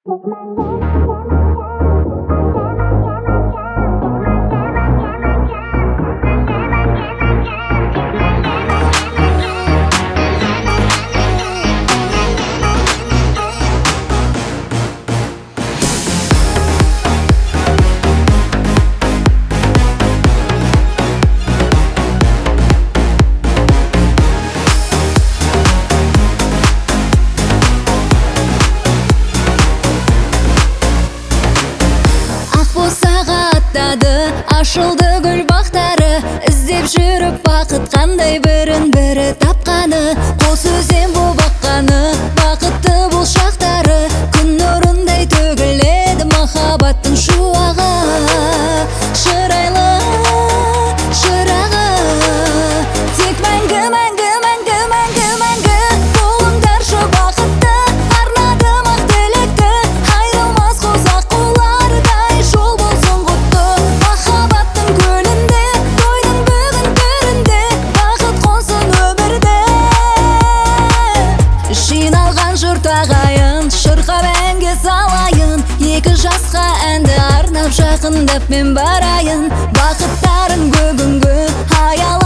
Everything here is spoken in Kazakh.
Ашылды гүл бақтары, іздеп жүріп бақыт қандай бірін-бірі тапқаны. Қос өзен боп аққаны, бақытты бұл шақтары, күн нұрындай төгіледі махаббаттың шуағы. Шырайлы шырағы, тек мәңгі, мәңгі, мәңгі, мәңгі, мәңгі болыңдаршы бақытты, арнадым ақ тілекті, айрылмас қосақ қолардай жол болсын құтты. Махаббаттың көлінде, тойдың бүгін төрінде, бақыт қонсын өмірде. Жиналған жұрт ағайын, шырқап әнге салайын, екі жасқа әнді арнап жақындап мен барайын. Бақыттарын бүгінгі аял